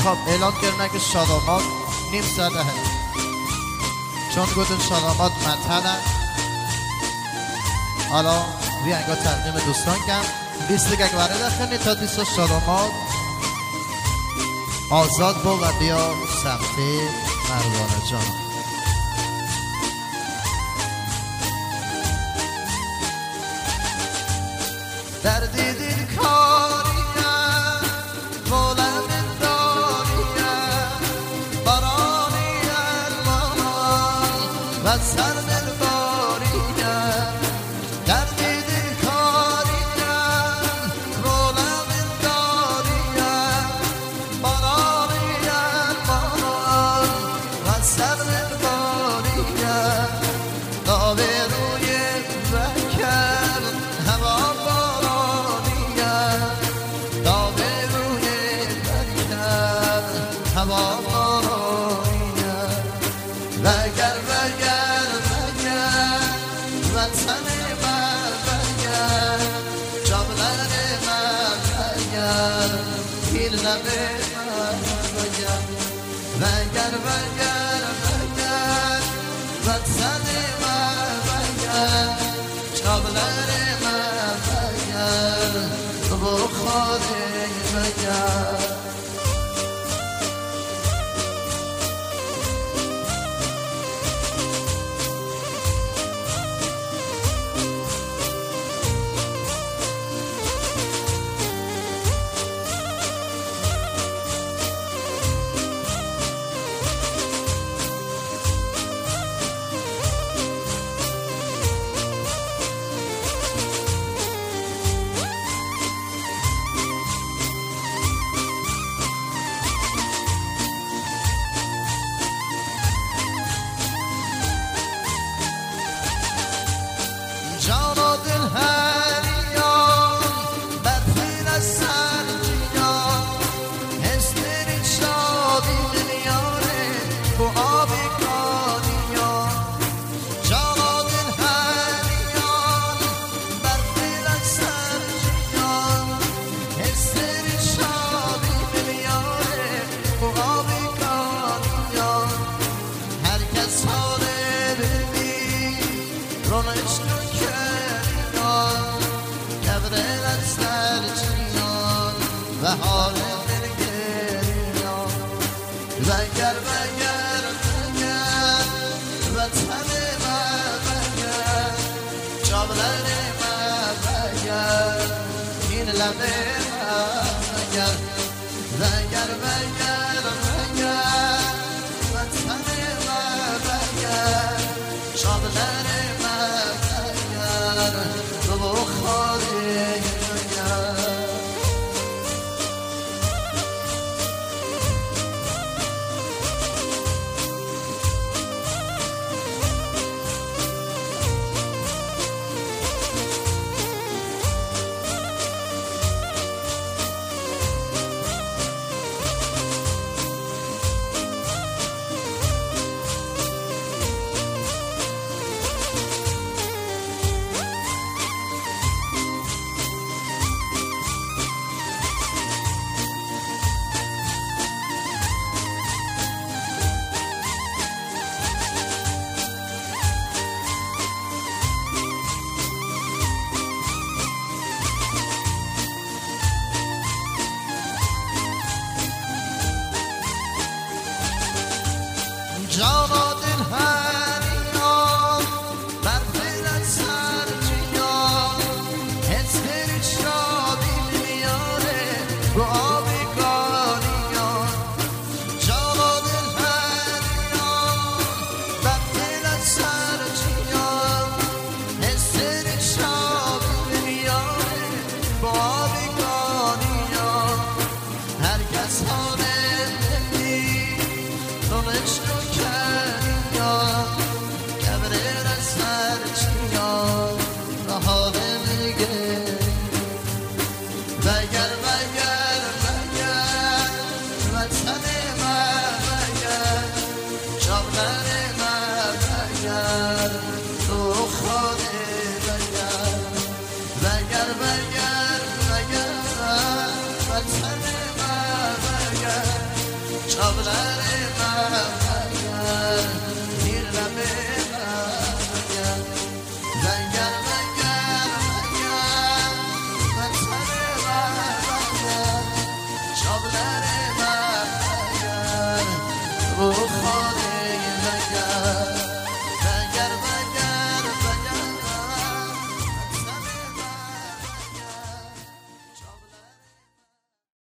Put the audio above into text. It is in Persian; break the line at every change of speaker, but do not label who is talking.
خب اعلان کردن که شادامات نیم ساعت هست چون گفتن شادامات مطلع حالا بیانگا تقدیم دوستان کم لیست که وارد داخلی تا دیسا شادامات آزاد با و بیا سمت مروانه جان دردی دل کاریم مولم داریم بارانی ارمان و سر دل باریم دردی دل کاریم مولم داریم بارانی ارمان و سر دل باریم داوه روی بکر هوا هوا بارانیه وگر وگر وگر وطن من وگر جاملر من وگر پیل لب من وگر وگر وگر وگر وطن من وگر جاملر من وگر بخاره وگر جان و دل هریان بدفیل از سر جیان هستری شادی دلیاره تو آبی کانیان جان و دل هریان بدفیل از سر جیان هستری شادی دلیاره تو آبی کانیان هر کس حاله ببین رونش و حال دلگریان وگر وگر وگر وطن من وگر جاملر من وگر این لب من وگر وگر وگر وگر وطن من وگر جاملر من وگر تو بخاره وگر جان و دل هریان برفیل از سر جیان هستری شادی میاره رو آبی کانیان جان و دل هریان برفیل از سر جیان هستری شادی میاره رو آبی کانیان هر کس حاله دونش وگر وگر وگر وطن من وگر جاملر من وگر تو خانه وگر وگر وگر وگر وطن من وگر داغلر من